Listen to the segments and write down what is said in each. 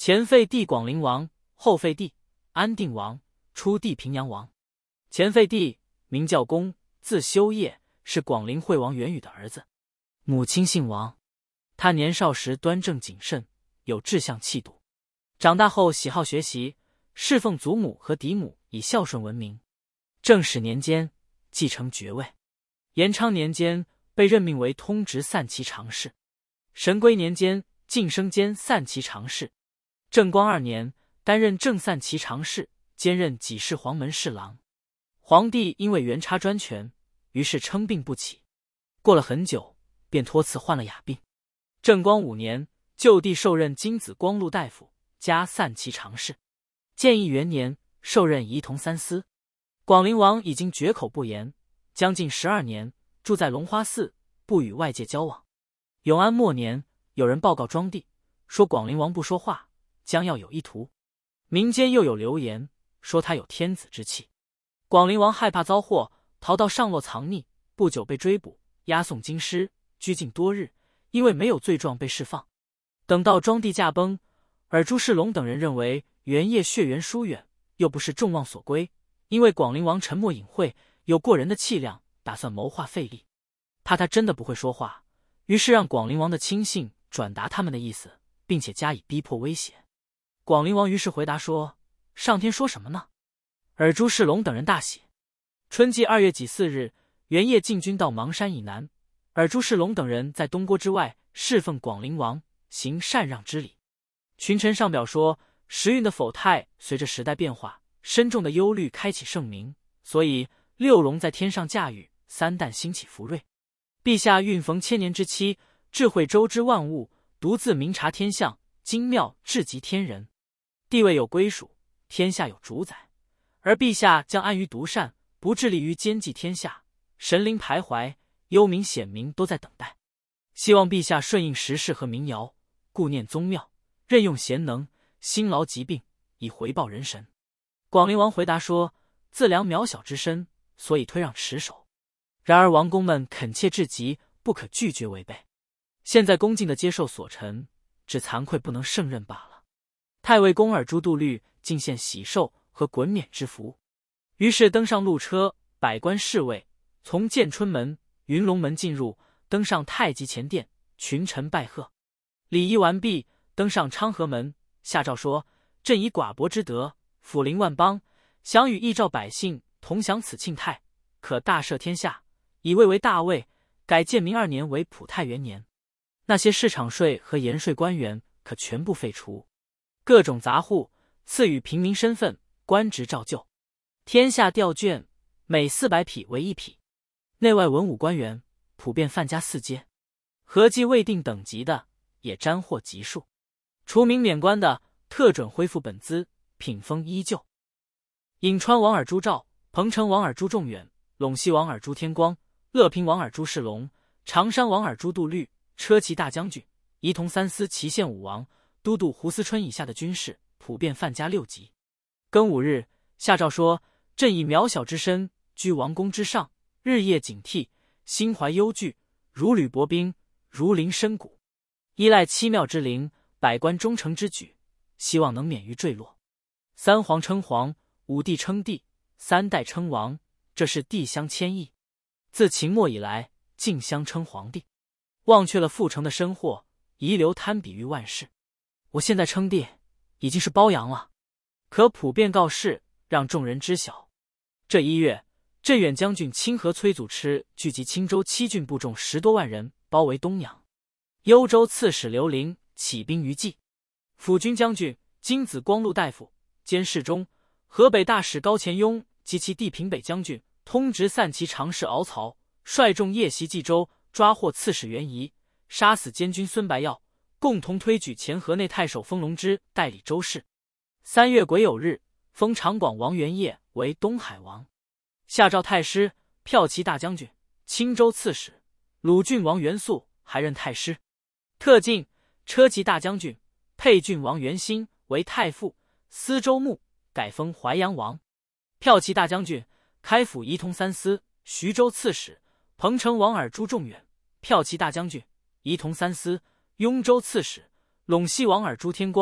前废帝广陵王，后废帝安定王，初帝平阳王。前废帝名教公，字修业，是广陵惠王元宇的儿子，母亲姓王。他年少时端正谨慎，有志向气度，长大后喜好学习，侍奉祖母和嫡母，以孝顺闻名。正始年间继承爵位，延昌年间被任命为通直散骑常侍，神龟年间晋升兼散骑常侍，正光2年担任正散骑常侍，兼任给事黄门侍郎。皇帝因为元插专权，于是称病不起，过了很久，便托辞患了哑病。正光5年，就地受任金子光禄大夫，加散骑常侍。建义元年，受任仪同三司。广陵王已经绝口不言，将近12年，住在龙花寺，不与外界交往。永安末年，有人报告庄地，说广陵王不说话，将要有一图。民间又有流言，说他有天子之气。广陵王害怕遭祸，逃到上洛藏匿，不久被追捕，押送京师，拘禁多日，因为没有罪状被释放。等到庄地驾崩，尔朱世龙等人认为元业血缘疏远，又不是众望所归，因为广陵王沉默隐晦，有过人的气量，打算谋划废立。怕他真的不会说话，于是让广陵王的亲信转达他们的意思，并且加以逼迫威胁。广陵王于是回答说：上天说什么呢？尔朱世龙等人大喜。春季2月己巳日，元业进军到邙山以南，尔朱世龙等人在东郭之外侍奉广陵王，行禅让之礼。群臣上表说，时运的否态随着时代变化，深重的忧虑开启盛名，所以6龙在天上驾驭，3旦兴起福瑞。陛下运逢千年之期，智慧周知万物，独自明察天象，精妙至极天人。地位有归属，天下有主宰，而陛下将安于独善，不致力于兼济天下。神灵徘徊，幽冥显明都在等待，希望陛下顺应时势和民谣，顾念宗庙，任用贤能，辛劳疾病，以回报人神。广陵王回答说，自量渺小之身，所以推让持守。然而王公们恳切至极，不可拒绝违背。现在恭敬地接受所陈，只惭愧不能胜任罢了。太尉公尔朱度律进献喜寿和衮冕之福，于是登上路车，百官侍卫从建春门、云龙门进入，登上太极前殿，群臣拜贺。礼仪完毕，登上昌河门，下诏说：朕以寡伯之德，抚临万邦，想与义照百姓同享此庆泰，可大赦天下，以位为大位，改建明2年为普泰元年。那些市场税和盐税官员可全部废除，各种杂户赐予平民身份，官职照旧。天下调卷，每400匹为1匹。内外文武官员普遍范加4阶，合计未定等级的也沾获级数。除名免官的特准恢复本资，品封依旧。颍川王尔朱兆，彭城王尔朱仲远，陇西王尔朱天光，乐平王尔朱世龙，常山王尔朱度律，车骑大将军，仪同三司祁县武王，都督胡思春以下的军士，普遍范加6级。庚午日，下诏说：朕以渺小之身，居王宫之上，日夜警惕，心怀忧惧，如履薄冰，如临深谷，依赖七庙之灵，百官忠诚之举，希望能免于坠落。3皇称皇，5帝称帝，3代称王，这是帝相迁移。自秦末以来，尽相称皇帝，忘却了父承的深祸，遗留贪比于万世。我现在称帝，已经是褒扬了，可普遍告示，让众人知晓。这1月，镇远将军清河崔祖吃聚集青州7郡部众10多万人，包围东阳。幽州刺史刘伶起兵于冀。辅军将军金子光禄大夫兼侍中，河北大使高潜雍及其弟平北将军通直散骑常侍敖曹，率众夜袭冀州，抓获刺史袁仪，杀死监军孙白耀，共同推举前河内太守封龙之代理州事。3月癸酉日，封长广王元业为东海王，下诏太师、骠骑大将军、青州刺史、鲁郡王元肃还任太师，特进车骑大将军、沛郡王元兴为太傅，司州牧，改封淮阳王。骠骑大将军、开府仪同三司、徐州刺史、彭城王尔朱仲远，骠骑大将军、仪同三司、雍州刺史、陇西王尔朱天光，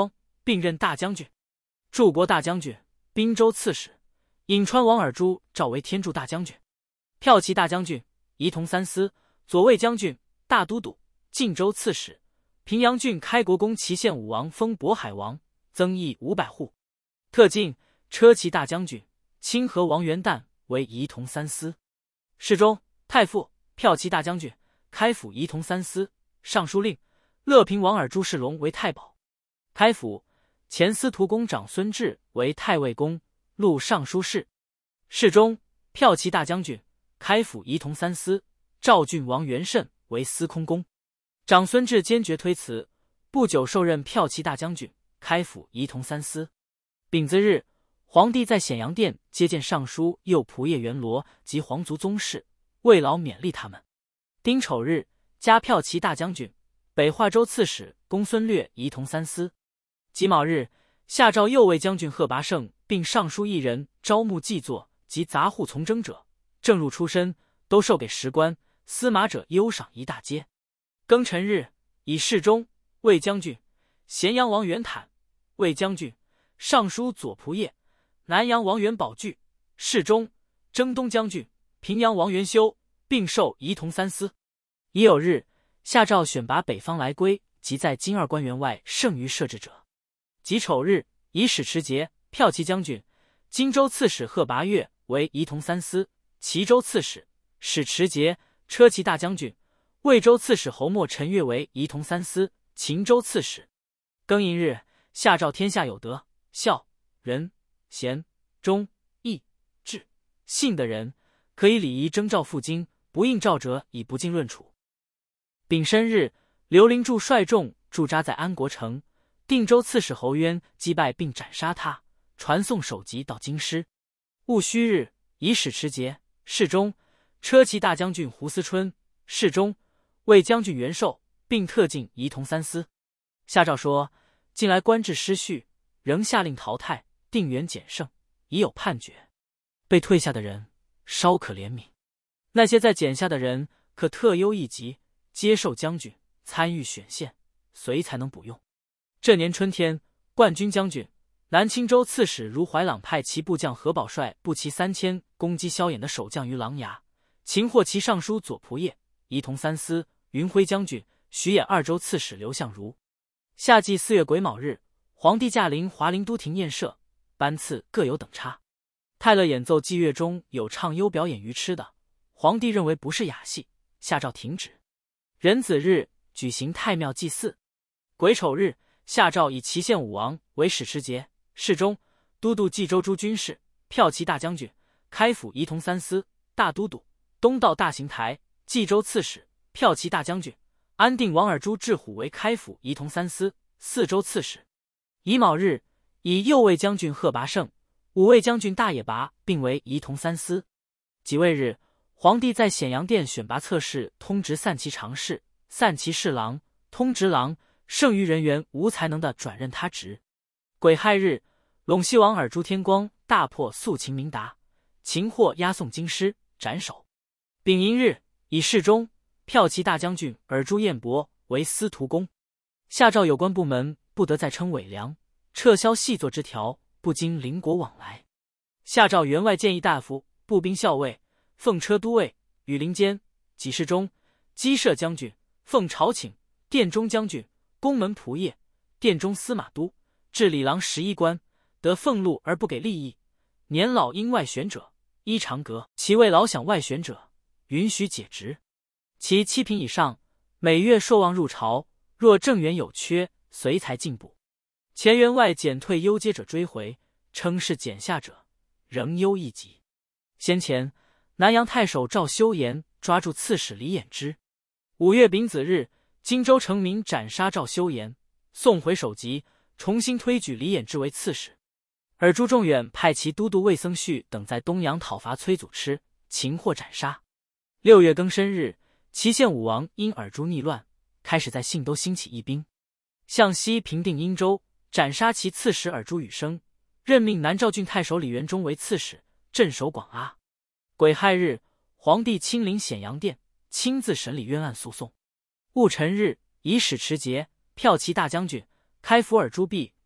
并任大将军、柱国大将军、滨州刺史。颍川王尔朱召为天柱大将军、骠骑大将军、仪同三司、左卫将军、大都督、晋州刺史。平阳郡开国公祁县武王封渤海王，增邑500户。特进车骑大将军、清河王元旦为仪同三司。侍中、太傅、骠骑大将军、开府仪同三司。尚书令乐平王尔朱世龙为太保。开府前司徒公长孙志为太尉公，录尚书事。侍中、骠骑大将军、开府仪同三司。赵郡王元慎为司空公。长孙志坚决推辞，不久受任骠骑大将军、开府仪同三司。丙子日，皇帝在显阳殿接见尚书右仆射元罗及皇族宗室，慰劳勉励他们。丁丑日，加骠骑大将军、北华州刺史公孙略仪同三司。己卯日，下诏右卫将军贺拔胜并尚书一人招募伎作及杂户从征者，正入出身，都授给10官，司马者优赏1大阶。庚辰日，以侍中、卫将军、咸阳王元坦、卫将军、尚书左仆射、南阳王元宝具、侍中、征东将军、平阳王元修，并授仪同三司。乙酉日，下诏选拔北方来归及在金二官员外剩余设置者。己丑日，以使持节、骠骑将军、荆州刺史贺拔岳为仪同三司，齐州刺史、使持节、车骑大将军、魏州刺史侯莫陈岳为仪同三司，秦州刺史。庚寅日，下诏天下有德、孝、仁、贤、忠、义、智、信的人，可以礼仪征召赴京，不应召者以不敬论处。丙申日，刘灵柱率众驻扎在安国城，定州刺史侯渊击败并斩杀他，传送首级到京师。戊戌日，以使持节、侍中、车骑大将军胡思春、侍中、卫将军袁寿，并特进仪同三司。下诏说，近来官制失序，仍下令淘汰，定员减剩，已有判决。被退下的人稍可怜悯，那些在减下的人可特优一级，接受将军参与选县，随才能补用。这年春天，冠军将军、南青州刺史如怀朗派其部将何宝率步骑3000攻击萧衍的守将于琅琊，擒获其尚书左仆射、仪同三司、云辉将军、徐兖2州刺史刘相如。夏季4月癸卯日，皇帝驾临华陵都亭宴设，班次各有等差。泰勒演奏祭乐中有唱优表演愚痴的，皇帝认为不是雅戏，下诏停止。壬子日，举行太庙祭祀。癸丑日，下诏以祁县武王为使持节、侍中、都督冀州诸军事、骠骑大将军、开府仪同三司、大都督、东道大行台、冀州刺史、骠骑大将军。安定王尔朱智虎为开府仪同三司、4州刺史。乙卯日，以右卫将军贺拔胜、五卫将军大野拔并为仪同三司。己未日，皇帝在显阳殿选拔侧室通直散骑常侍、散骑侍郎、通直郎，剩余人员无才能的转任他职。癸亥日，陇西王尔朱天光大破肃秦明达，擒获押送京师，斩首。丙寅日，以侍中、骠骑大将军尔朱彦博为司徒公。下诏有关部门不得再称伪良，撤销细作之条，不经邻国往来。下诏员外谏议大夫、步兵校尉、奉车都尉、羽林监、给事中、机射将军、奉朝请、殿中将军、宫门仆射、殿中司马都、治理郎11官，得俸禄而不给利益，年老应外选者，依常格；其未老享外选者，允许解职。其7品以上，每月受望入朝，若正员有缺，随才进补。前员外减退优阶者追回，称是减下者，仍优一级。先前南阳太守赵修言抓住刺史李衍之。5月丙子日，荆州城民斩杀赵修言，送回首级，重新推举李衍之为刺史。尔朱仲远派其都督魏僧绪等在东阳讨伐崔祖吃，擒获斩杀。6月庚申日，祁县武王因尔朱逆乱，开始在信都兴起义兵，向西平定殷州，斩杀其刺史尔朱羽生，任命南诏郡太守李元忠为刺史，镇守广阿。癸亥日，皇帝亲临显阳殿，亲自审理冤案诉讼。戊辰日，以使持节、骠骑大将军、开府尔朱弼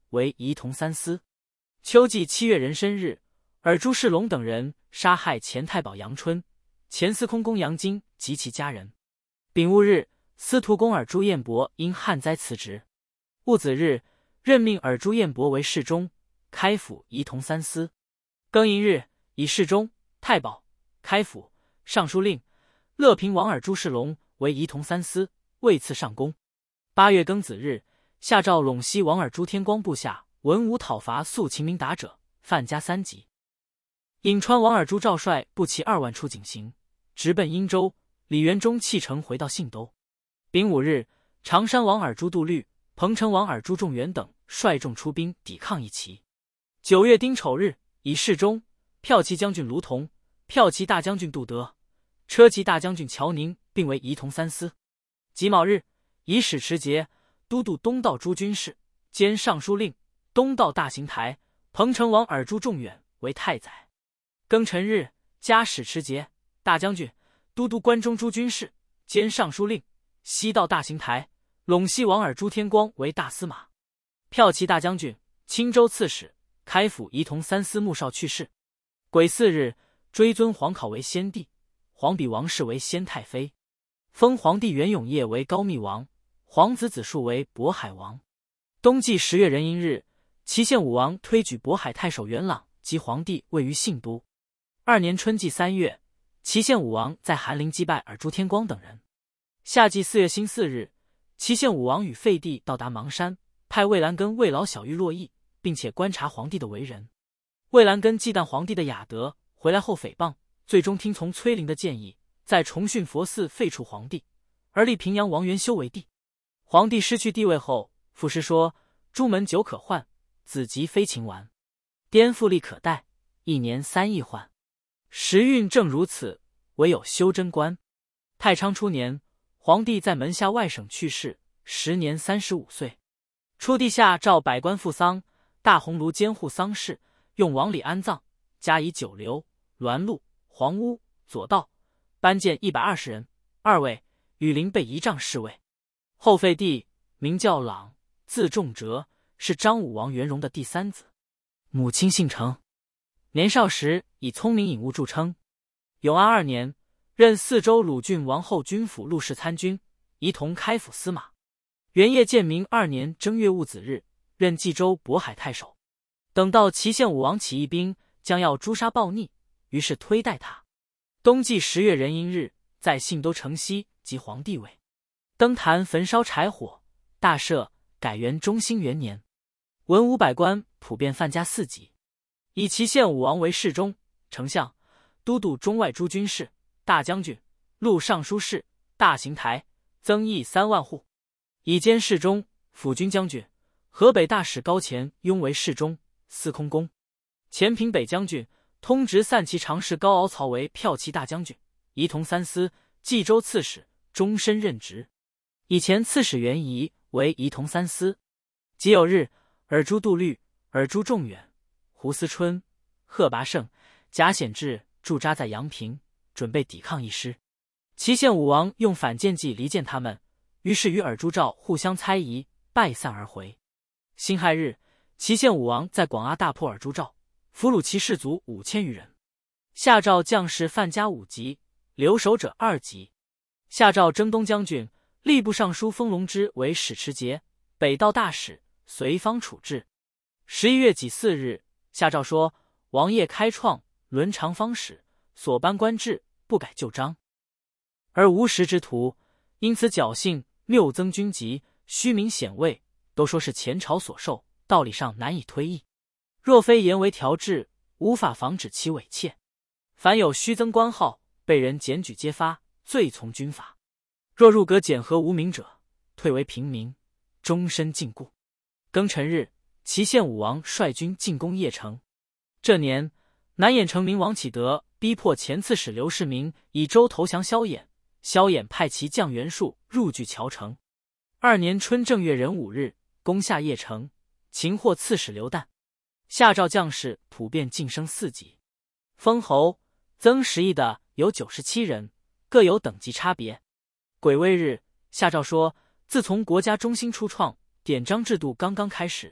为仪同三司。秋季7月壬申日，尔朱世龙等人杀害前太保杨春、前司空公杨金及其家人。丙戊日，司徒公尔朱彦伯因旱灾辞职。戊子日，任命尔朱彦伯为侍中、开府仪同三司。庚寅日，以侍中、太保、开府、尚书令、乐平王尔朱世龙为仪同三司，位次上公。8月庚子日，下诏陇西王尔朱天光部下文武讨伐肃秦明达者，犯加3级。颍川王尔朱赵率步骑2万出警行，直奔殷州。李元忠弃城回到信都。丙午日，常山王尔朱杜律、彭城王尔朱仲元等率众出兵抵抗义齐。9月丁丑日，以侍中、骠骑将军卢同、骠骑大将军杜德、车骑大将军乔宁并为仪同三司。己卯日，以使持节、都督东道诸军事兼尚书令、东道大行台、彭城王尔朱仲远为太宰。庚辰日，加使持节、大将军、都督关中诸军事兼尚书令、西道大行台、陇西王尔朱天光为大司马。骠骑大将军、青州刺史、开府仪同三司穆绍去世。癸巳日，追尊皇考为先帝，皇比王氏为先太妃，封皇帝元永业为高密王，皇子子树为渤海王。冬季10月壬寅日，祁县武王推举渤海太守元朗及皇帝位于信都。2年春季3月，祁县武王在韩陵击败尔朱天光等人。夏季4月辛巳日，祁县武王与废帝到达邙山，派魏兰根慰劳小玉洛邑，并且观察皇帝的为人。魏兰根忌惮皇帝的雅德，回来后诽谤，最终听从崔陵的建议，在重训佛寺废除皇帝，而立平阳王元修为帝。皇帝失去地位后，赋诗说：朱门酒可换，子集非秦玩，颠覆力可待，1年3易换。时运正如此，唯有修贞观。太昌初年，皇帝在门下外省去世，时年35岁。初帝下诏百官赴丧，大鸿胪监护丧事，用王礼安葬，加以九流、栾禄、黄屋、左道，颁荐120人，2位，羽林备仪仗侍卫。后废帝，名叫朗，字仲哲，是张武王元荣的第3子，母亲姓程。年少时以聪明颖悟著称。永安2年，任四州鲁郡王后军府录事参军，仪同开府司马。元业建明2年正月戊子日，任冀州渤海太守。等到祁县武王起义兵，将要诛杀暴逆，于是推戴他。冬季10月壬寅日，在信都城西即皇帝位。登坛焚烧柴火，大赦，改元中兴元年。文武百官普遍犯加4级。以祁县武王为侍中、丞相、都督中外诸军事、大将军、录尚书事、大行台，增邑3万户。以兼侍中、辅军将军、河北大使高潜拥为侍中、司空公。前平北将军、通直散骑常侍高敖曹为骠骑大将军，仪同三司，冀州刺史，终身任职。以前刺史元仪为仪同三司。己酉日，尔朱杜律、尔朱仲远、胡思春、贺拔胜、贾显志驻扎在阳平，准备抵抗一师。祁县武王用反间计离间他们，于是与尔朱赵互相猜疑，败散而回。辛亥日，祁县武王在广阿大破尔朱赵，俘虏其士卒5000余人。下诏将士犯加5级，留守者2级。下诏征东将军、吏部尚书封龙之为使持节、北道大使，随方处置。11月己巳日，下诏说王业开创伦常方使，所颁官制不改旧章，而无实之徒，因此侥幸谬增军籍，虚名显位，都说是前朝所授，道理上难以推议。若非严为调制，无法防止其猥窃。凡有虚增官号，被人检举揭发，罪从军法。若入阁检核无名者，退为平民，终身禁锢。庚辰日，祁县武王率军进攻邺城。这年，南兖城明王启德逼迫前刺史刘世民以州投降萧衍，萧衍派其将袁术入据谯城。2年春正月壬午日，攻下邺城，擒获刺史刘旦。下诏将士普遍晋升4级，封侯、增食邑的有97人，各有等级差别。癸未日，下诏说，自从国家中兴初创，典章制度刚刚开始，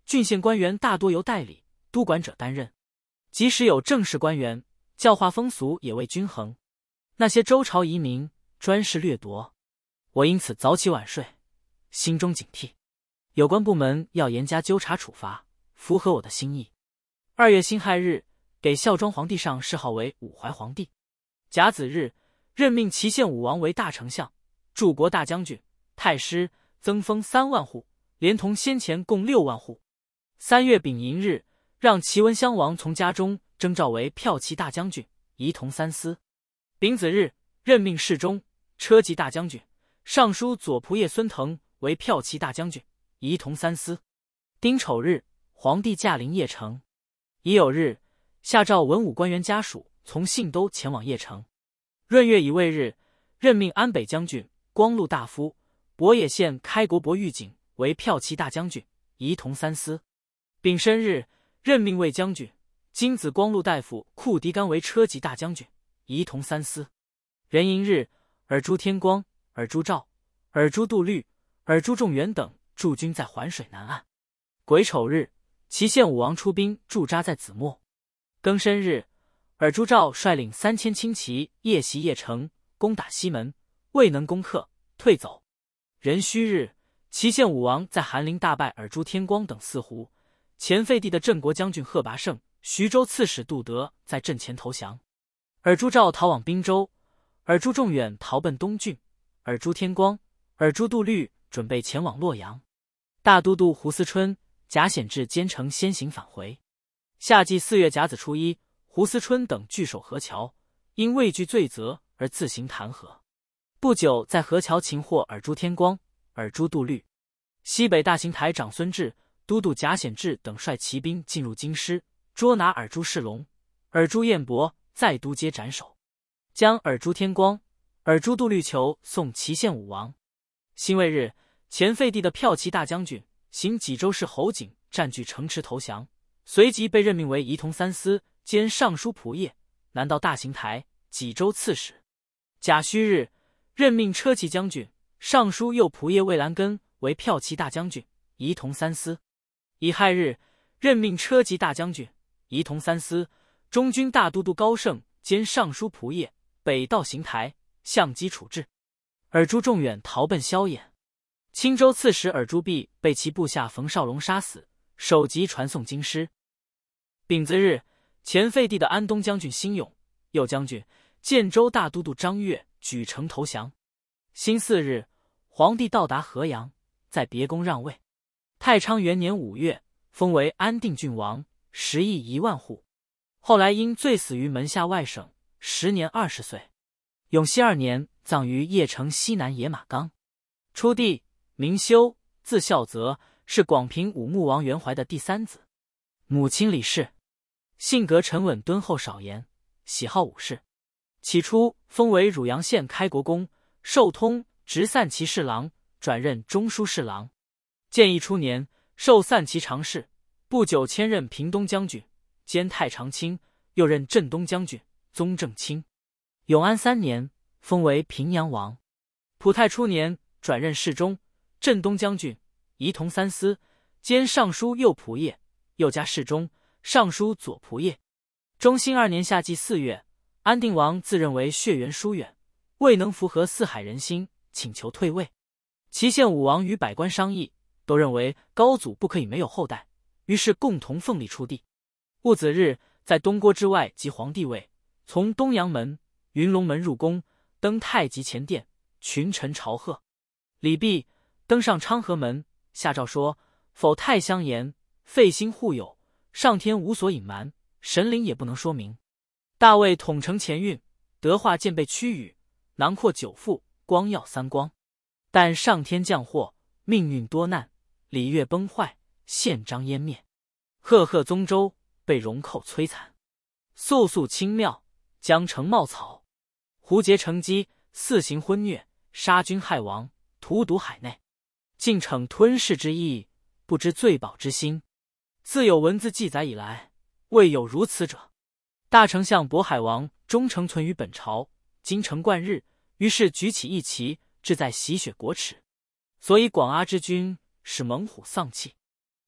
郡县官员大多由代理、督管者担任，即使有正式官员，教化风俗也未均衡。那些周朝移民专事掠夺，我因此早起晚睡，心中警惕。有关部门要严加纠察处罚，符合我的心意。2月辛亥日，给孝庄皇帝上谥号为武怀皇帝。甲子日，任命祁县武王为大丞相、柱国大将军、太师，增封3万户，连同先前共6万户。3月丙寅日，让祁文襄王从家中征召为骠骑大将军，仪同3司。丙子日，任命侍中、车骑大将军、尚书左仆射孙腾为骠骑大将军，仪同3司。丁丑日，皇帝驾临邺城。乙酉日，下诏文武官员家属从信都前往邺城。闰月乙未日，任命安北将军、光禄大夫、博野县开国伯玉景为骠骑大将军，仪同3司。丙申日，任命卫将军、金子光禄大夫库迪干为车骑大将军，仪同3司。壬寅日，尔朱天光、尔朱兆、尔朱杜律、尔朱仲元等驻军在环水南岸。癸丑日，祁县武王出兵驻扎在子墨。庚申日，尔朱兆率领3000轻骑夜袭邺城，攻打西门，未能攻克，退走。壬戌日，祁县武王在韩陵大败尔朱天光等4胡。前废帝的镇国将军贺拔胜、徐州刺史杜德在阵前投降。尔朱兆逃往滨州，尔朱仲远逃奔东郡，尔朱天光、尔朱杜律准备前往洛阳。大都督胡思春、贾显志兼程先行返回。夏季4月甲子初一，胡思春等据守河桥，因畏惧罪责而自行弹劾。不久，在河桥擒获尔朱天光、尔朱杜律。西北大行台长孙志、都督贾显志等率骑兵进入京师，捉拿尔朱世龙、尔朱彦博，在都街斩首，将尔朱天光、尔朱杜律囚送祁县武王。辛未日，前废帝的骠骑大将军、行济州市侯景占据城池投降，随即被任命为仪同3司兼尚书仆射，南到大行台、济州刺史。甲戌日，任命车骑将军、尚书右仆射魏兰根为骠骑大将军，仪同3司。乙亥日，任命车骑大将军、仪同3司、中军大都督高盛兼尚书仆射，北到邢台，相机处置。尔朱仲远逃奔萧衍。青州刺史尔朱弼被其部下冯绍龙杀死，首级传送京师。丙子日，前废帝的安东将军辛勇、右将军、建州大都督张悦举城投降。辛巳日，皇帝到达河阳，在别宫让位。太昌元年5月，封为安定郡王，食邑1万户。后来因罪死于门下外省，时年20岁。永熙2年，葬于邺城西南野马岗。初帝，名修，字孝泽，是广平武穆王元怀的第3子。母亲李氏，性格沉稳敦厚少言，喜好武士。起初封为汝阳县开国公，授通直散骑侍郎，转任中书侍郎。建义初年，授散骑常侍，不久迁任平东将军，兼太常卿，又任镇东将军、宗正卿。永安3年，封为平阳王。普泰初年，转任侍中、镇东将军，仪同3司，兼尚书右仆射，又加侍中、尚书左仆射。中兴2年夏季4月，安定王自认为血缘疏远，未能符合四海人心，请求退位。祁县武王与百官商议，都认为高祖不可以没有后代，于是共同奉立出地。戊子日，在东郭之外即皇帝位，从东阳门、云龙门入宫，登太极前殿，群臣朝贺。李泌登上昌河门，下诏说：否太相言，废心护友，上天无所隐瞒，神灵也不能说明。大魏统承前运，德化渐被屈辱，囊括9副，光耀3光。但上天降祸，命运多难，礼乐崩坏，宪章湮灭，赫赫宗周被戎寇摧残，肃肃清庙，江城冒草，胡劫成机，肆行昏虐，杀君害王，荼毒海内，尽逞吞噬之意，不知罪保之心。自有文字记载以来，未有如此者。大丞相渤海王终诚存于本朝，今承贯日，于是举起一旗，志在洗雪国耻，所以广阿之君使猛虎丧气。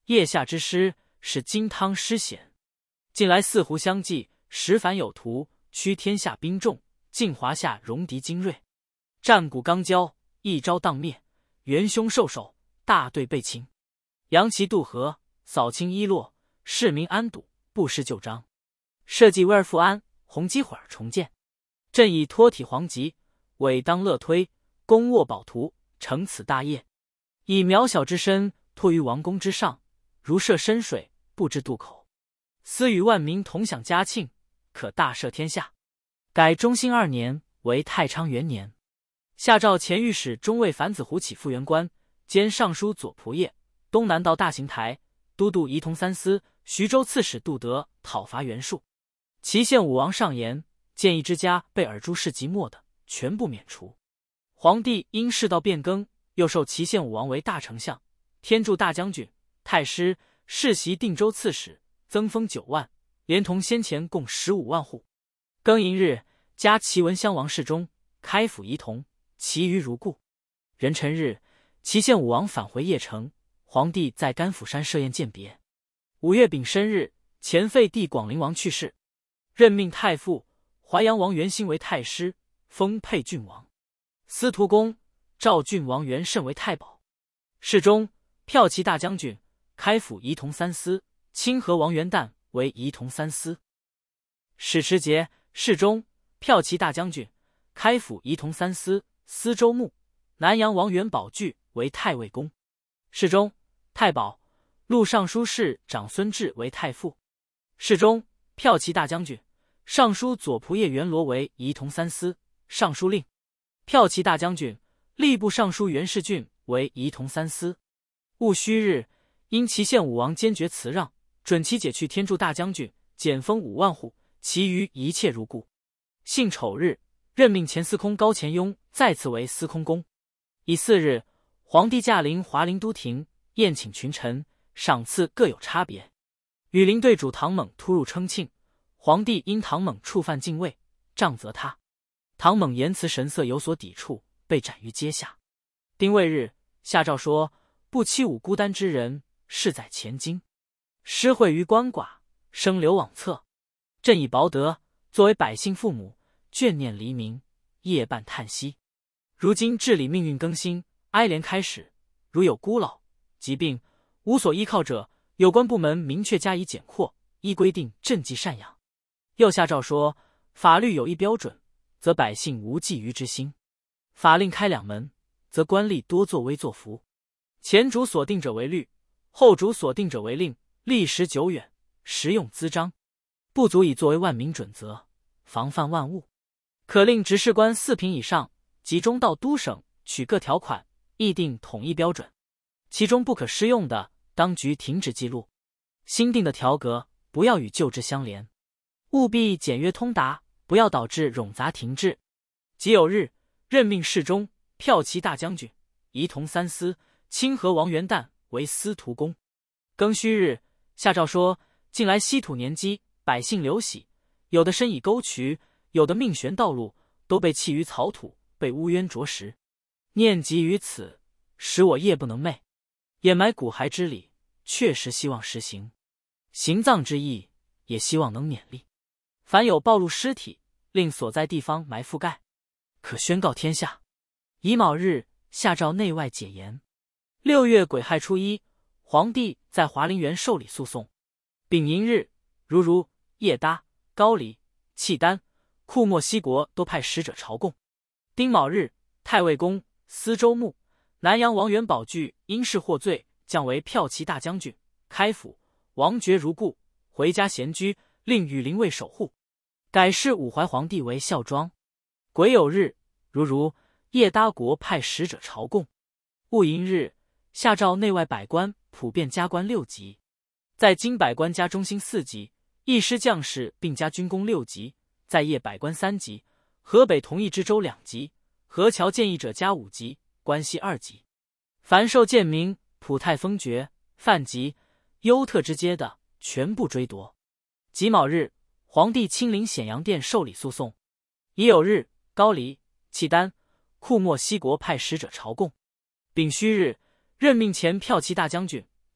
腋下之师是金汤师显。近来四湖相继，时凡有图，驱天下兵众，尽华夏戎狄精锐。战鼓刚交，一招荡灭，元凶受首，大队备擒。扬旗渡河，扫清衣落，市民安堵，不失旧章。社稷危而复安，弘基毁而重建。朕以托体黄棘，委当乐推，功握宝图，成此大业。以渺小之身托于王公之上，如涉深水，不知渡口。思与万民同享嘉庆，可大赦天下。改中兴2年为太昌元年。下诏前御史中尉樊子胡起复原官，兼尚书左仆射、东南道大行台、都督仪同三司、徐州刺史杜德讨伐袁术。祁县武王上言，建议之家被尔朱氏即没的，全部免除。皇帝因世道变更，又授祁县武王为大丞相、天柱大将军、太师、世袭定州刺史，增封9万，连同先前共15万户。庚寅日，加祁文襄王侍中，开府仪同，其余如故。壬辰日，祁县武王返回邺城，皇帝在甘釜山设宴饯别。5月丙申日，前废帝广陵王去世，任命太傅淮阳王元兴为太师，封沛郡王。司徒公赵郡王元慎为太保。侍中骠骑大将军，开府仪同三司，清河王元旦为仪同三司。史持节侍中骠骑大将军，开府仪同三司，司州牧。南阳王元宝具为太尉公。侍中太保录尚书事长孙志为太傅。侍中骠骑大将军，尚书左仆射元罗为仪同三司，尚书令。骠骑大将军吏部尚书袁世俊为仪同三司。戊戌日，因祁县武王坚决辞让，准其解去天柱大将军，减封5万户，其余一切如故。幸丑日，任命前司空高潜雍再次为司空公。乙巳日，皇帝驾临华陵都亭，宴请群臣，赏赐各有差别。羽林队主唐猛突入称庆，皇帝因唐猛触犯禁卫，杖责他。唐猛言辞神色有所抵触，被斩于阶下。丁未日，下诏说，不欺侮孤单之人，事在前京。施惠于鳏寡，生流往侧。朕以薄德，作为百姓父母，眷念黎明，夜半叹息。如今治理命运更新，哀怜开始，如有孤老、疾病、无所依靠者，有关部门明确加以简括，依规定赈济赡养。又下诏说，法律有一标准，则百姓无觊觎之心；法令开2门，则官吏多作威作福。前主所定者为律，后主所定者为令，历时久远，实用滋章，不足以作为万民准则，防范万物。可令执事官4品以上及中道都省取各条款，议定统一标准，其中不可适用的，当局停止记录。新定的条格不要与旧制相连，务必简约通达，不要导致冗杂停滞。己酉日，任命侍中骠骑大将军、仪同三司、清河王元旦为司徒公。庚戌日，下诏说，近来稀土年积，百姓流徙，有的身以沟渠，有的命悬道路，都被弃于草土，被乌渊啄食。念及于此，使我夜不能寐。掩埋骨骸之礼，确实希望实行；行葬之意，也希望能勉励。凡有暴露尸体，令所在地方埋覆盖，可宣告天下。乙卯日，下诏内外解严。6月癸亥初1，皇帝在华陵园受理诉讼。丙寅日，如叶搭、高黎、契丹、库莫西国都派使者朝贡。丁卯日，太尉公、司州牧、南阳王元宝具因事获罪，降为骠骑大将军、开府，王爵如故，回家闲居，令羽林卫守护。改谥武怀皇帝为孝庄。癸酉日，如叶搭国派使者朝贡。戊寅日，下诏内外百官普遍加官6级，在京百官加中兴4级，一师将士并加军功6级，在业百官3级，河北同一知州2级，河桥建议者加5级，关西2级。凡受贱民、普太封爵、范籍、优特之阶的，全部追夺。己卯日，皇帝亲临显阳殿受理诉讼。乙酉日，高黎、契丹、库莫西国派使者朝贡。丙戌日，任命前骠骑大将军、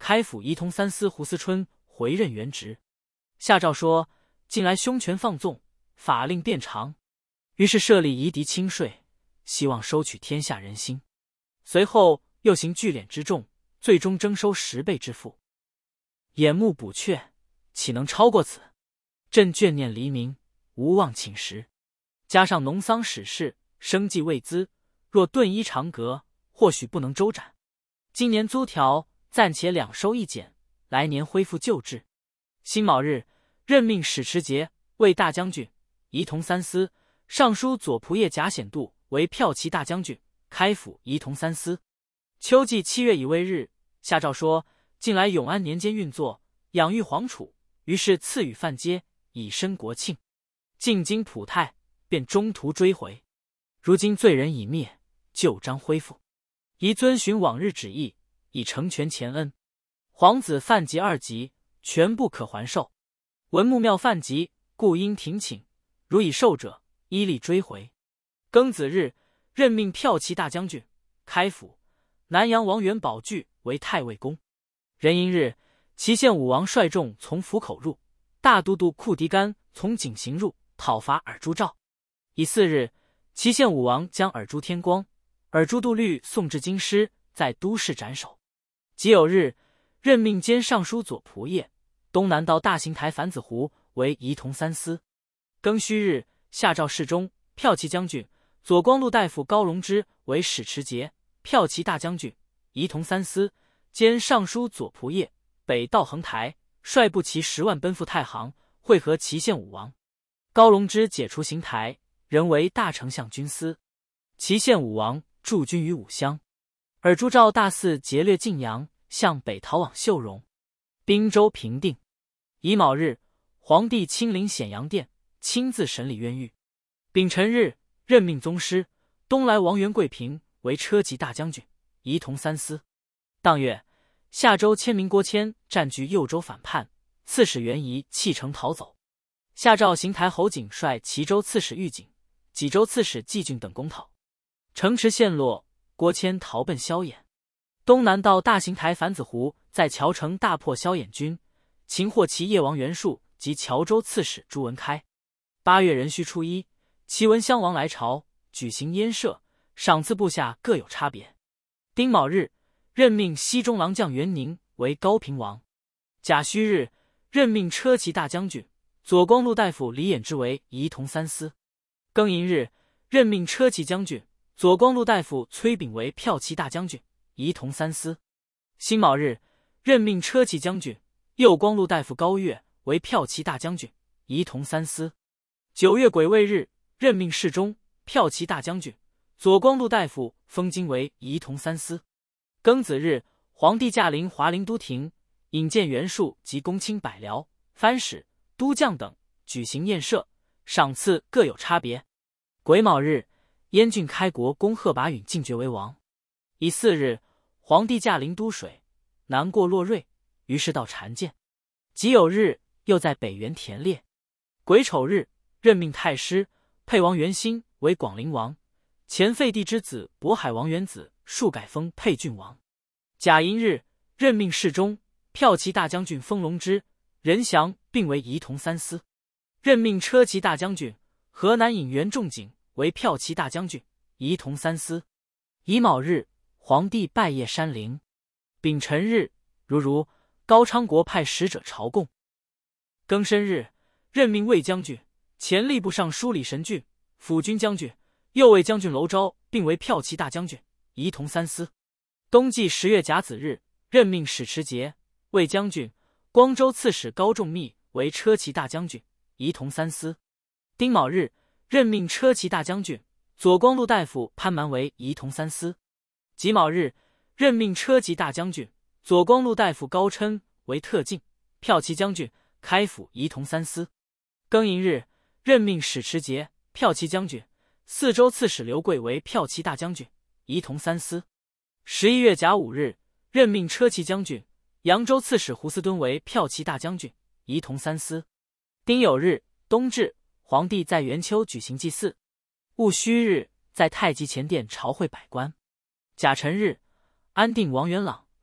开府仪同三司胡思春回任原职。下诏说近来凶权放纵，法令变长，于是设立夷狄轻税，希望收取天下人心。随后又行聚敛之众，最终征收10倍之赋。眼目补阙，岂能超过此？朕眷念黎民，无忘寝食。加上农桑使事，生计未资，若顿依长革，或许不能周展。今年租条暂且2收1减，来年恢复旧制。辛卯日，任命史持节为大将军，仪同三司；尚书左仆射贾显度为骠骑大将军，开府仪同三司。秋季7月乙未日，下诏说近来永安年间运作，养育皇储，于是赐予范阶，以申国庆。进京普泰，便中途追回。如今罪人已灭，旧章恢复，宜遵循往日旨意，以成全前恩。皇子范籍2级全部可还授。文穆庙范籍故应停请，如已授者，依例追回。庚子日，任命骠骑大将军、开府、南阳王元宝具为太尉公。壬寅日，祁县武王率众从府口入，大都督库迪干从井行入，讨伐尔朱兆。乙巳日，祁县武王将尔朱天光、尔朱度律送至京师，在都市斩首。己酉日，任命兼尚书左仆射、东南道大行台樊子胡为仪同三司。庚戌日，下诏侍中、骠骑将军、左光禄大夫高龙之为史持节、骠骑大将军，仪同三司，兼尚书左仆射，北道衡台，率步骑10万奔赴太行，会合祁县武王。高龙之解除邢台，仍为大丞相军司。祁县武王驻军于武乡。尔朱兆大肆劫掠晋阳，向北逃往秀容。滨州平定。乙卯日，皇帝亲临显阳殿，亲自审理冤狱。丙辰日，任命宗师、东莱王元贵平为车骑大将军，仪同三司。当月，夏州迁民郭谦占据右州反叛，刺史袁仪弃城逃走。下诏邢台侯景率齐州刺史玉景、济州刺史季俊等攻讨，城池陷落，郭谦逃奔萧衍。东南道大行台樊子胡在谯城大破萧衍军，擒获其叶王袁术及谯州刺史朱文开。8月壬戌初1，齐文襄王来朝，举行燕社，赏赐部下各有差别。丁卯日，任命西中郎将袁宁为高平王。甲戌日，任命车骑大将军、左光禄大夫李衍之为仪同三司。庚寅日，任命车骑将军、左光禄大夫崔炳为骠骑大将军，仪同三司。辛卯日，任命车骑将军、右光禄大夫高岳为骠骑大将军，仪同三司。9月癸未日，任命侍中、骠骑大将军、左光禄大夫封京为仪同三司。庚子日，皇帝驾临华陵都亭，引荐袁术及公卿百僚、藩使、都将等，举行宴社，赏赐各有差别。癸卯日，燕郡开国公贺拔允进爵为王。乙巳日，皇帝驾临都水，南过洛瑞，于是到禅见。己酉日，又在北原田猎。癸丑日，任命太师、沛王元兴为广陵王，前废帝之子渤海王元子数改封沛郡王。甲寅日，任命侍中、骠骑大将军封龙之、任祥并为仪同三司。任命车骑大将军、河南尹元仲景为骠骑大将军，仪同三司。乙卯日，皇帝拜谒山陵。丙辰日，如高昌国派使者朝贡。庚申日，任命卫将军、前吏部尚书李神俊、辅军将军、右卫将军娄昭并为骠骑大将军，仪同三司。冬季10月甲子日，任命史持节、卫将军、光州刺史高仲密为车骑大将军，仪同三司。丁卯日，任命车骑大将军、左光禄大夫潘蛮为仪同三司。己卯日，任命车骑大将军、左光禄大夫高琛为特进、骠骑将军，开府仪同三司。庚寅日，任命史持节、骠骑将军、4州刺史刘贵为骠骑大将军，仪同三司。11月甲午日，任命车骑将军、扬州刺史胡思敦为骠骑大将军，仪同三司。丁酉日，冬至，皇帝在元丘举行祭祀。戊戌日，在太极前殿朝会百官。甲辰日，安定王元朗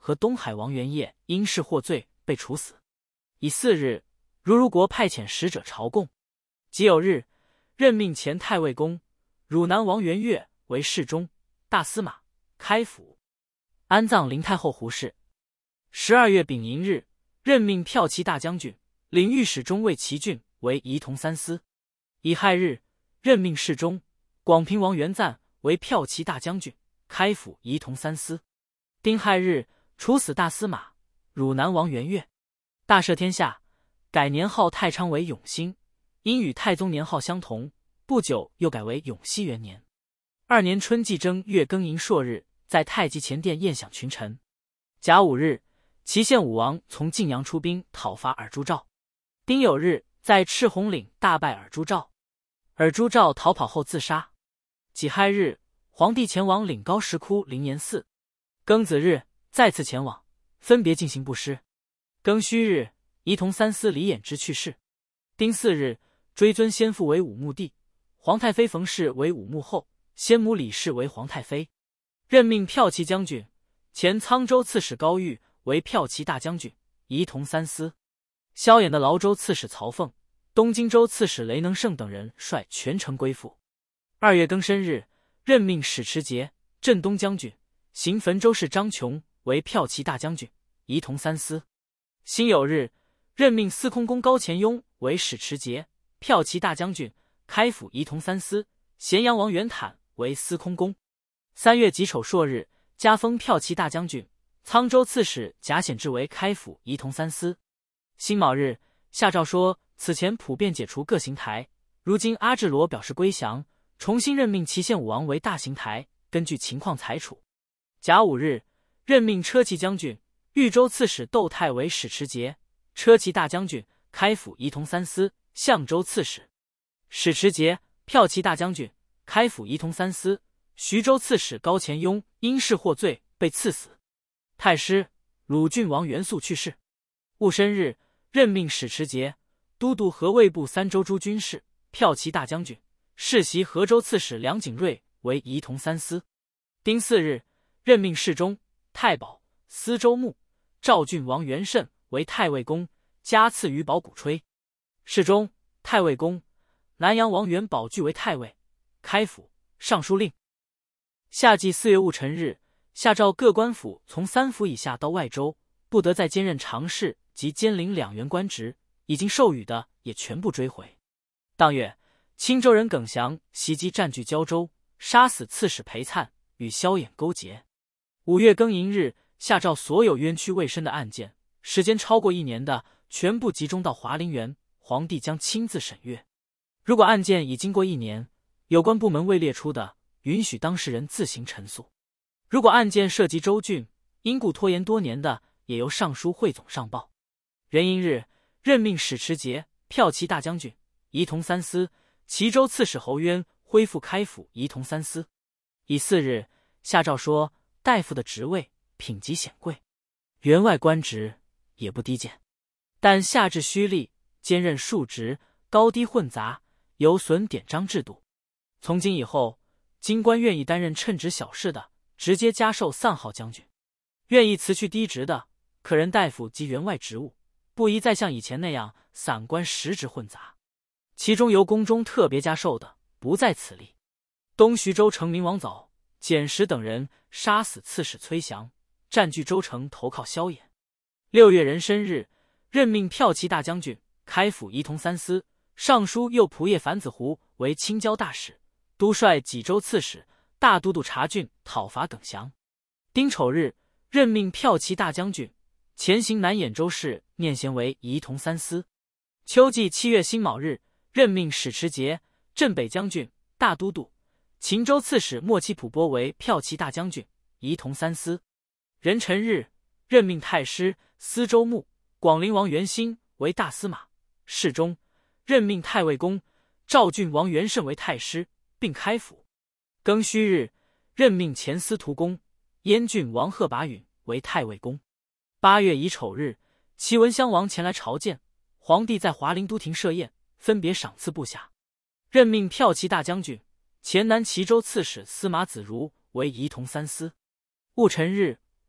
和东海王元业因事获罪被处死。乙巳日，如国派遣使者朝贡。己酉日，任命前太尉公汝南王元悦为侍中、大司马、开府，安葬灵太后胡氏。12月丙寅日，任命骠骑大将军、领御史中尉齐俊为仪同三司。乙亥日，任命侍中、广平王元赞为骠骑大将军、开府仪同三司。丁亥日，处死大司马、汝南王元悦。大赦天下，改年号太昌为永兴，因与太宗年号相同，不久又改为永熙元年。2年春季正月庚寅朔日，在太极前殿宴享群臣。甲午日，祁县武王从晋阳出兵讨伐尔朱兆。丁酉日，在赤红岭大败尔朱兆，尔朱兆逃跑后自杀。己亥日，皇帝前往岭高石窟灵岩寺。庚子日，再次前往，分别进行布施。庚戌日，仪同三司李衍之去世。丁巳日，追尊先父为武穆帝，皇太妃冯氏为武穆后，先母李氏为皇太妃。任命骠骑将军、前沧州刺史高玉为骠骑大将军、仪同三司。萧衍的劳州刺史曹凤、东荆州刺史雷能胜等人率全城归附。2月庚申日，任命史持节、镇东将军、行汾州事张琼为骠骑大将军、仪同三司。辛酉日，任命司空公高潜雍为史持节、骠骑大将军、开府仪同三司，咸阳王元坦为司空公。3月己丑朔日，加封骠骑大将军、沧州刺史贾显志为开府仪同三司。辛卯日，下诏说此前普遍解除各刑台，如今阿智罗表示归降，重新任命祁县武王为大刑台，根据情况裁处。甲午日，任命车骑将军、豫州刺史窦泰为史持节、车骑大将军、开府仪同三司，相州刺史、史持节、骠骑大将军、开府仪同三司。徐州刺史高潜雍因事获罪被赐死。太师鲁郡王元肃去世。戊申日，任命史持节、都督河卫部3州诸军事、骠骑大将军、世袭河州刺史梁景瑞为仪同三司。丁巳日，任命侍中、太保、司州牧、赵郡王元慎为太尉公，加赐于保鼓吹。侍中、太尉公、南阳王元宝具为太尉、开府、尚书令。夏季4月戊辰日，下诏各官府从3府以下到外州，不得再兼任常侍及监领2员官职，已经授予的也全部追回。当月，青州人耿祥袭击占据胶州，杀死刺史裴粲，与萧衍勾结。5月庚寅日，下诏所有冤屈未申的案件，时间超过1年的，全部集中到华陵园，皇帝将亲自审阅。如果案件已经过1年，有关部门未列出的，允许当事人自行陈诉。如果案件涉及州郡，因故拖延多年的，也由尚书汇总上报。壬寅日，任命史持节、骠骑大将军、仪同三司，齐州刺史侯渊恢复开府仪同三司。乙巳日，下诏说大夫的职位品级显贵，员外官职也不低贱，但下至虚吏，兼任数职，高低混杂，有损典章制度。从今以后，京官愿意担任称职小事的，直接加授散号将军；愿意辞去低职的，可任大夫及员外职务，不宜再像以前那样散官实职混杂。其中由宫中特别加授的，不在此例。东徐州城明王藻、简石等人杀死刺史崔祥，占据州城投靠萧衍。6月壬申日，任命骠骑大将军、开府仪同三司，尚书右仆射樊子胡为青椒大使，督率济州刺史、大都督察郡讨伐耿祥。丁丑日，任命骠骑大将军、前行南兖州事念贤为仪同三司。秋季7月辛卯日，任命史持节、镇北将军、大都督、秦州刺史莫契普波为骠骑大将军、仪同三司。壬辰日，任命太师、司州牧、广陵王元兴为大司马、侍中，任命太尉公、赵郡王元慎为太师，并开府。庚戌日，任命前司徒公、燕郡王贺拔允为太尉公。8月乙丑日，齐文襄王前来朝见，皇帝在华陵都亭设宴，分别赏赐部下，任命骠骑大将军、前南齐州刺史司马子如为仪同三司。戊辰日，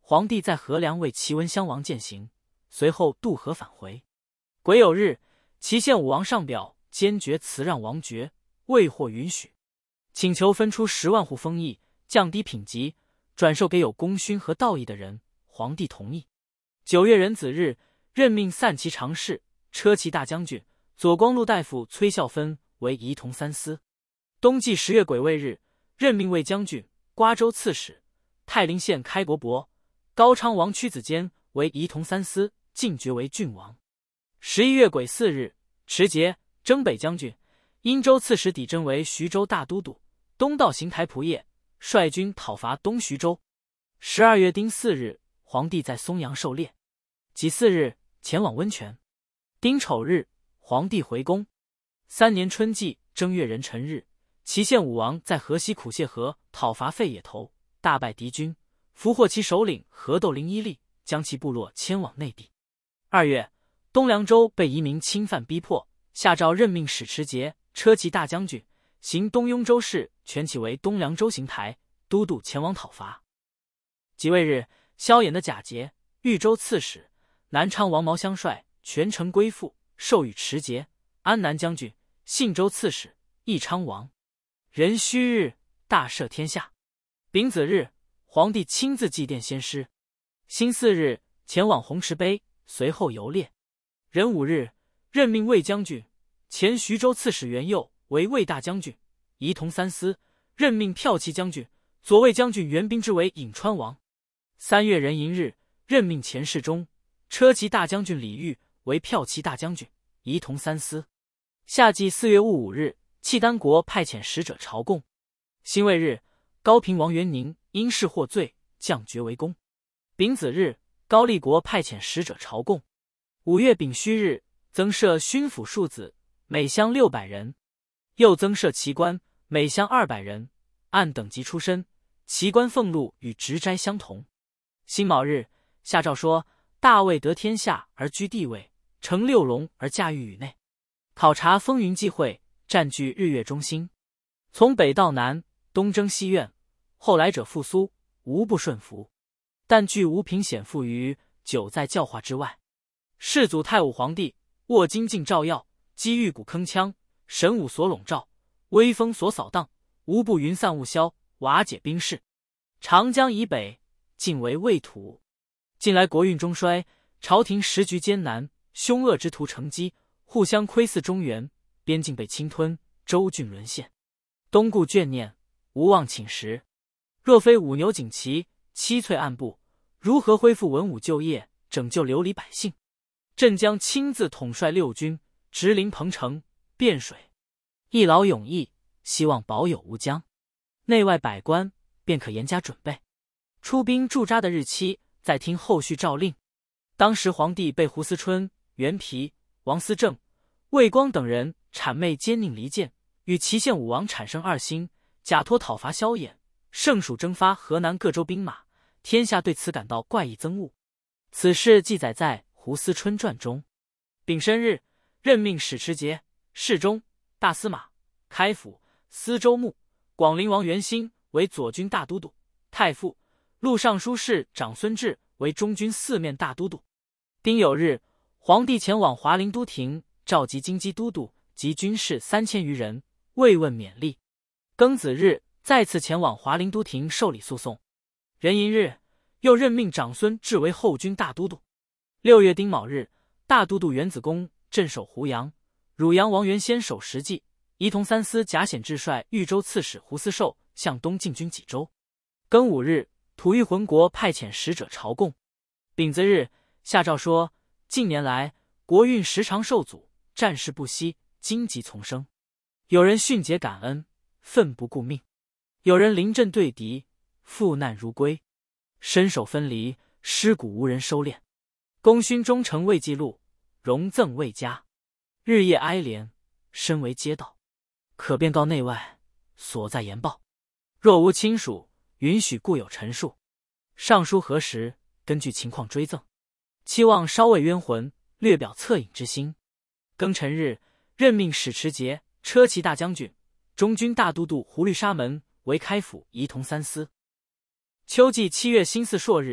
皇帝在河梁为齐文襄王饯行，随后渡河返回。癸酉日，祁县武王上表坚决辞让王爵，未获允许，请求分出10万户封邑，降低品级，转授给有功勋和道义的人。皇帝同意。9月壬子日，任命散骑常侍、车骑大将军、左光禄大夫崔孝芬为仪同三司。冬季10月癸未日，任命卫将军、瓜州刺史、泰陵县开国伯、高昌王屈子坚为仪同三司，进爵为郡王。11月癸巳日，持节、征北将军、殷州刺史抵真为徐州大都督，东道行台仆射，率军讨伐东徐州。12月丁巳日，皇帝在松阳狩猎。己巳日，前往温泉。丁丑日，皇帝回宫。3年春季正月壬辰日，祁县武王在河西苦谢河讨伐费野头，大败敌军，俘获其首领河窦林伊利，将其部落迁往内地。2月，东凉州被移民侵犯逼迫，下诏任命史持节、车骑大将军，行东雍州事，权起为东凉州行台都督，前往讨伐。己未日，萧衍的假节、豫州刺史、南昌王毛相率全城归附，授予持节、安南将军、信州刺史、义昌王。壬戌日，大赦天下。丙子日，皇帝亲自祭奠先师。辛巳日，前往红池碑，随后游猎。壬午日，任命卫将军、前徐州刺史袁佑为卫大将军、仪同三司，任命骠骑将军、左卫将军袁彬之为颍川王。3月壬寅日，任命前侍中、车骑大将军李煜为骠骑大将军、仪同三司。夏季4月戊午日，契丹国派遣使者朝贡。辛未日，高平王元宁因事获罪，降爵为公。丙子日，高丽国派遣使者朝贡。5月丙戌日，增设勋府庶子，每乡600人，又增设旗官，每乡200人，按等级出身，旗官俸禄与职斋相同。辛卯日，下诏说大魏得天下而居地位，乘6龙而驾驭宇内，考察风云际会，占据日月中心，从北到南，东征西怨，后来者复苏，无不顺服。但据吴平显父于久在教化之外。世祖太武皇帝握金镜照耀，击玉骨铿锵，神武所笼罩，威风所扫荡，无不云散雾消，瓦解兵势。长江以北，尽为魏土。近来国运中衰，朝廷时局艰难，凶恶之徒乘机，互相窥伺中原，边境被侵吞，州郡沦陷。东顾眷念，无望寝食。若非五牛锦旗，七粹暗部，如何恢复文武旧业，拯救流离百姓？朕将亲自统帅6军，直临彭城、汴水，一劳永逸，希望保有吴疆。内外百官便可严加准备。出兵驻扎的日期，再听后续诏令。当时皇帝被胡思春、袁皮、王思政、魏光等人谄媚奸佞离间，与祁县武王产生2心，假托讨伐萧衍，盛蜀征发河南各州兵马。天下对此感到怪异憎恶。此事记载在胡思春传中。丙申日，任命史持节、侍中、大司马、开府、司州牧、广陵王元兴为左军大都督，太傅、录尚书事长孙志为中军四面大都督。丁酉日，皇帝前往华陵都亭，召集京畿都督及军士3000余人，慰问勉励。庚子日，再次前往华陵都亭受理诉讼。壬寅日，又任命长孙志为后军大都督。6月丁卯日，大都督袁子恭镇守湖阳，汝阳王元先守石稷，仪同三司贾显志率豫州刺史胡思寿向东进军济州。庚午日，吐谷浑国派遣使者朝贡。丙子日，下诏说近年来国运时常受阻，战事不息，荆棘丛生。有人迅捷感恩，奋不顾命；有人临阵对敌，负难如归。身首分离，尸骨无人收敛。功勋忠诚未记录，荣赠未加，日夜哀怜，身为街道。可便告内外，所在言报。若无亲属，允许故有陈述。上书核实，根据情况追赠。期望稍慰冤魂，略表恻隐之心。庚辰日，任命史持节、车骑大将军、中军大都督胡律沙门为开府仪同三司。秋季7月辛巳朔日，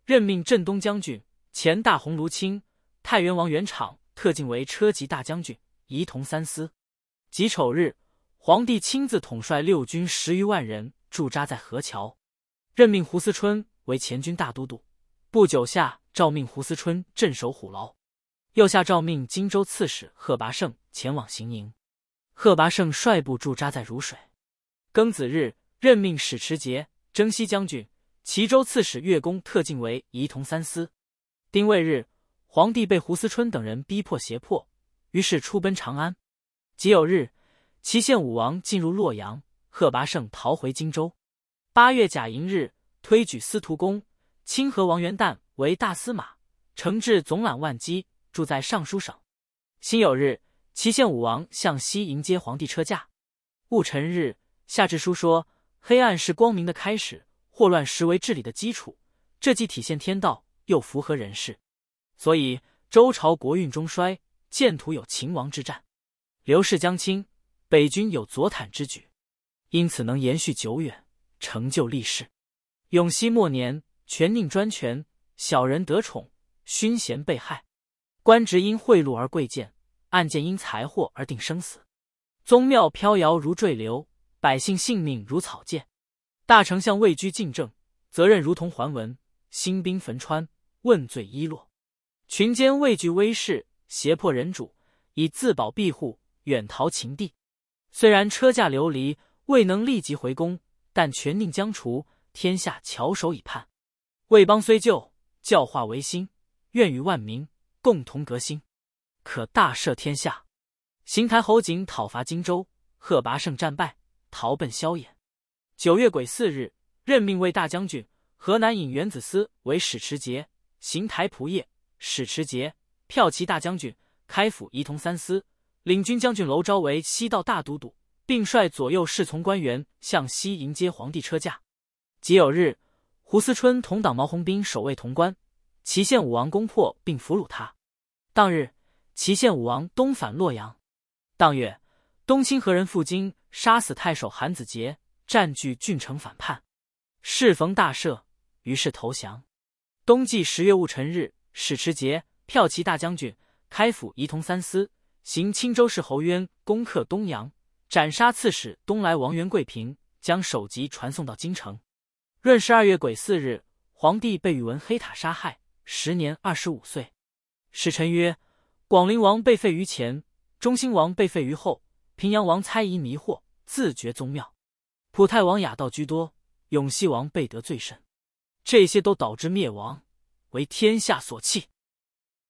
任命镇东将军、前大鸿胪卿、太原王元昶特进为车骑大将军，仪同三司。己丑日，皇帝亲自统帅六军10余万人驻扎在河桥，任命胡思春为前军大都督。不久下诏命胡思春镇守虎牢，又下诏命荆州刺史贺拔胜前往行营。贺拔胜率部驻扎在汝水。庚子日，任命史持节、征西将军、齐州刺史岳公特进为仪同三司。丁未日，皇帝被胡思春等人逼迫胁迫，于是出奔长安。己酉日，祁县武王进入洛阳，贺拔胜逃回荆州。8月甲寅日，推举司徒公、清河王元旦为大司马，承制总揽万机，住在尚书省。辛酉日，祁县武王向西迎接皇帝车驾。戊辰日，下制书说，黑暗是光明的开始，祸乱实为治理的基础，这既体现天道，又符合人事。所以周朝国运中衰，建土有秦王之战，刘氏将倾，北军有左袒之举，因此能延续久远，成就历世。永熙末年，权佞专权，小人得宠，勋贤被害，官职因贿赂而贵贱，案件因财货而定生死，宗庙飘摇如坠流，百姓性命如草芥。大丞相位居晋政，责任如同桓文，兴兵汾川，问罪伊洛。群奸畏惧威势，胁迫人主，以自保庇护，远逃秦地。虽然车驾流离，未能立即回宫，但权佞将除，天下翘首以盼。魏邦虽旧，教化维新，愿与万民共同革新，可大赦天下。邢台侯景讨伐荆州，贺拔胜战败，逃奔萧衍。9月癸巳日，任命魏大将军、河南尹元子司为史持节、邢台仆射、史持节、骠骑大将军，开府仪同三司，领军将军娄昭为西道大都督，并率左右侍从官员向西迎接皇帝车驾。己酉日，胡思春同党毛鸿兵守卫潼关，祁县武王攻破并俘虏他。当日，祁县武王东返洛阳。当月，东清河人负荆杀死太守韩子杰，占据郡城反叛。适逢大赦，于是投降。冬季10月戊辰日，史持节、骠骑大将军，开府仪同三司，行青州市侯渊攻克东阳，斩杀刺史东莱王元贵平，将首级传送到京城。闰12月癸巳日，皇帝被宇文黑塔杀害，时年25岁。使臣曰：广陵王被废于前，中兴王被废于后，平阳王猜疑迷惑，自绝宗庙，普太王雅道居多，永熙王被得最甚，这些都导致灭亡，为天下所弃。